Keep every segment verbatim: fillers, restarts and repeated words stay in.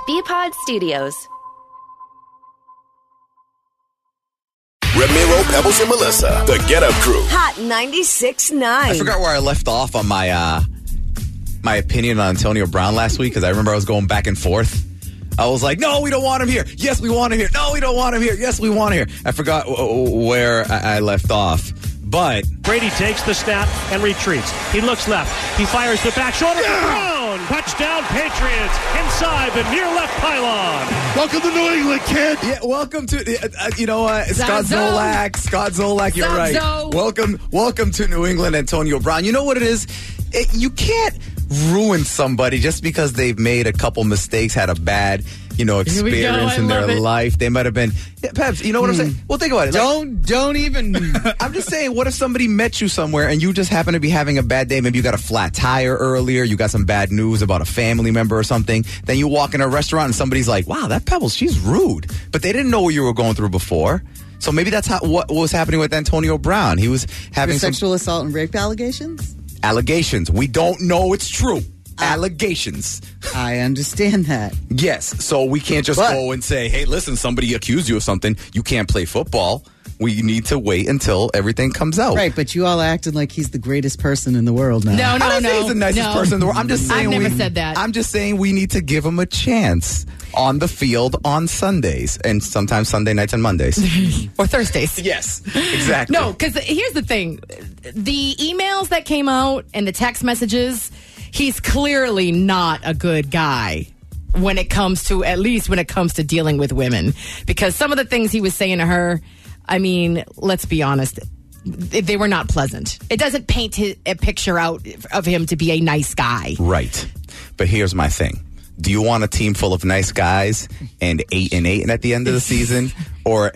B-Pod Studios. Ramiro, Pebbles, and Melissa, the Get Up Crew. Hot ninety-six point nine. I forgot where I left off on my uh, my opinion on Antonio Brown last week because I remember I was going back and forth. I was like, no, we don't want him here. Yes, we want him here. No, we don't want him here. Yes, we want him here. I forgot w- where I-, I left off. But Brady takes the snap and retreats. He looks left. He fires the back shoulder. Yeah! Brown! Touchdown, Patriots. Inside the near left pylon. Welcome to New England, kid. Yeah, welcome to, uh, you know, uh, Scott Zolak. Scott Zolak, you're right. Welcome, welcome to New England, Antonio Brown. You know what it is? It, you can't ruin somebody just because they've made a couple mistakes, had a bad, you know, experience in their life. They might have been, yeah, Peps, you know what mm. I'm saying? Well, think about it. Don't, like, don't even. I'm just saying, what if somebody met you somewhere and you just happen to be having a bad day? Maybe you got a flat tire earlier. You got some bad news about a family member or something. Then you walk in a restaurant and somebody's like, wow, that Pebbles, she's rude. But they didn't know what you were going through before. So maybe that's how, what was happening with Antonio Brown. He was having some sexual assault and rape allegations? Allegations. We don't know it's true. Allegations. I understand that. Yes. So we can't just but, go and say, hey, listen, somebody accused you of something. You can't play football. We need to wait until everything comes out. Right, but you all acting like he's the greatest person in the world now. No, no, I don't no. Say he's the nicest no. person in the world. I'm just saying. I've never we, said that. I'm just saying we need to give him a chance on the field on Sundays and sometimes Sunday nights and Mondays. Or Thursdays. Yes, exactly. No, because here's the thing. The emails that came out and the text messages, he's clearly not a good guy when it comes to, at least when it comes to dealing with women. Because some of the things he was saying to her, I mean, let's be honest, they were not pleasant. It doesn't paint his, a picture out of him to be a nice guy. Right. But here's my thing. Do you want a team full of nice guys and eight and eight at the end of the season? Or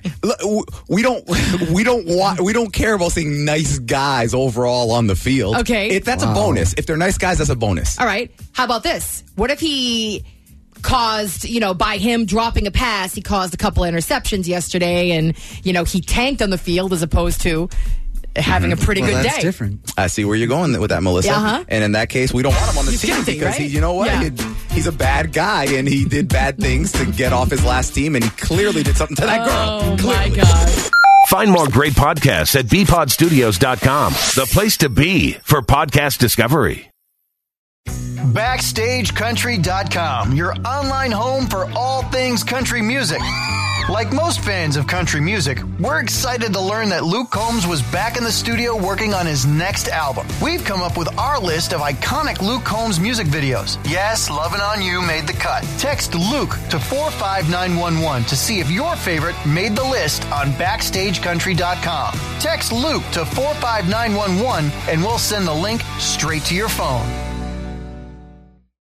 we don't we don't want we don't care about seeing nice guys overall on the field. Okay. If that's wow. a bonus. If they're nice guys, that's a bonus. All right. How about this? What if he caused, you know, by him dropping a pass, he caused a couple of interceptions yesterday, and, you know, he tanked on the field as opposed to having mm-hmm. a pretty well, good that's day. Different. I see where you're going with that, Melissa. Uh-huh. And in that case, we don't want him on the He's team guilty, because right? he, you know what? Yeah. He, he's a bad guy, and he did bad things to get off his last team, and he clearly did something to that girl. Oh, Clearly. my God. Find more great podcasts at b pod studios dot com, the place to be for podcast discovery. Backstage Country dot com, your online home for all things country music. Like most fans of country music, we're excited to learn that Luke Combs was back in the studio working on his next album. We've come up with our list of iconic Luke Combs music videos. Yes, Lovin' On You made the cut. Text Luke to four five nine one one to see if your favorite made the list on Backstage Country dot com. Text Luke to four five nine one one and we'll send the link straight to your phone.